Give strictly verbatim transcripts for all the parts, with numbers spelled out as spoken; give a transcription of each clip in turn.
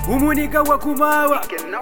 Umunika wa kumawa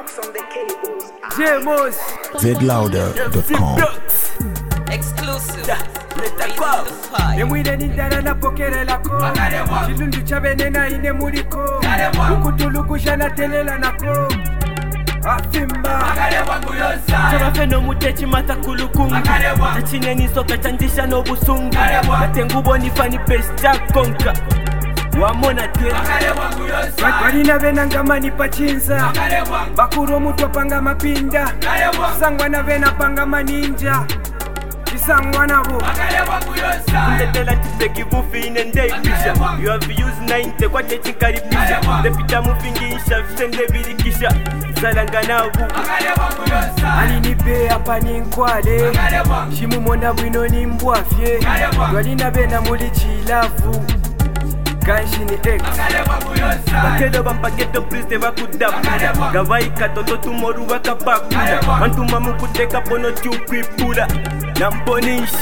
Jemos Z louder dot com. Exclusive. Yemwine nindara na pokere lako Chilundu chabene na ine muriko Ukutulukusha na telela nako Afimba Chaba feno mutechi mata kulukungu Chachine ni soka chandisha no busungu Matengubo ni fani pesta konka Wamona te Walina vena ngama ni pachinza Bakuro mutu panga mapinda Sangwa na vena panga maninja Kisangwa na bu Ndetela tipeki bufi inende ipisha You have used nine kwa techi karipisha Depita mufingi isha visende virikisha Zalanga na bu Alinipe hapa ni nkwale Shimu mona bwino ni mbwafye Walina vena muli chilavu Kanshi ni X Bakelo bampaketo prise bakudapula Gavai katoto tumoru wakapakula Mantuma mukuteka pono chukwipula Namponishi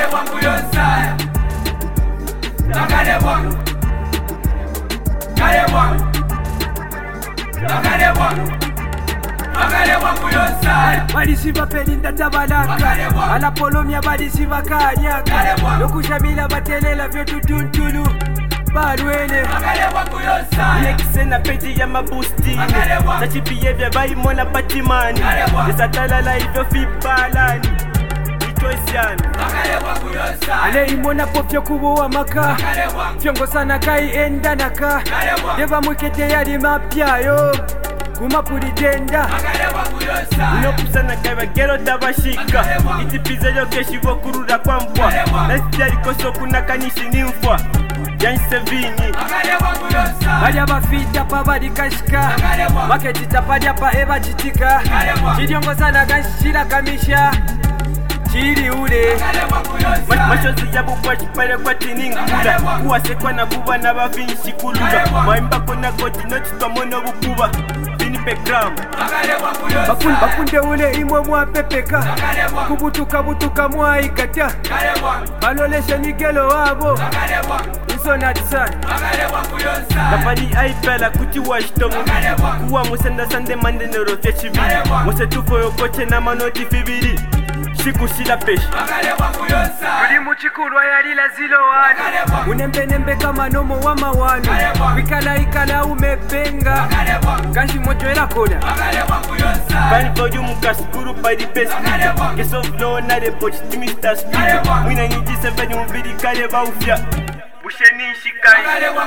Balisiva pelinda tabalaka Alapolomia balisiva kanyaka Nokushamila batelela vyotu tuntulu Balwele Nekisena peji ya mabustini Sachipiye vya baimona patimani Desatalala hivyo fipalani Ichoisiani Ale imona popyo kubuwa maka Fyongo sana kai enda naka Deva mwikete yali mapyayo Kumapuri tenda Unopusana kaiwa gero tabashika Itipize yoke shivo kurura kwa mpwa Nasiari koso kuna kanishi nimfwa Janse vini Badia bafita pa badi kashika Maketita padia pa eva chitika Chidiongo sana ganshira kamisha Chiri ule Mashozi yabu kwa chipare kwa tiningula Kuwa sekwa na kuwa na bafinshi kulula Maimba kona koti noti kwa mono bukuba Bini pegram Bakunde ule imwe mwa pepeka Kubutuka butuka mwa ikata Balolesha nigelo wabo Insonatsan Kapadi aipela kuti washitomu Kuwa musenda sande mande nerofya chibili Mose tufo yokoche na manoti fibili Shiku shila peshi Uli muchikulwa yali la zilo wani Unembe nembe kama nomo wa mawanu Wikala ikala umepenga Kanshi mojo ela kola Bani volume kaskuru by the best leader Keso flow na de pochi timista speaker Mwina niji seveni mvidi kare baufya Busheni shikai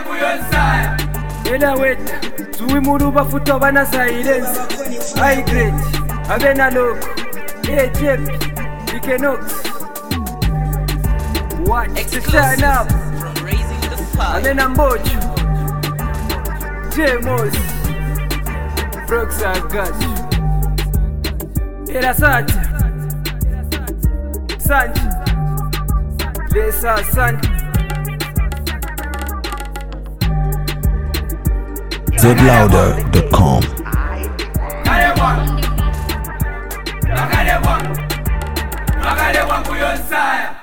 Ela weta Suwi muruba futo bana silence High grade Avena loko Hey jepi Ikenox What? Shut up From raising the fire. Amena mbocho Jemos Frogs are got you Era Sata Sanji Lesa Sanji Z louder dot com. Magale wangu yonsaya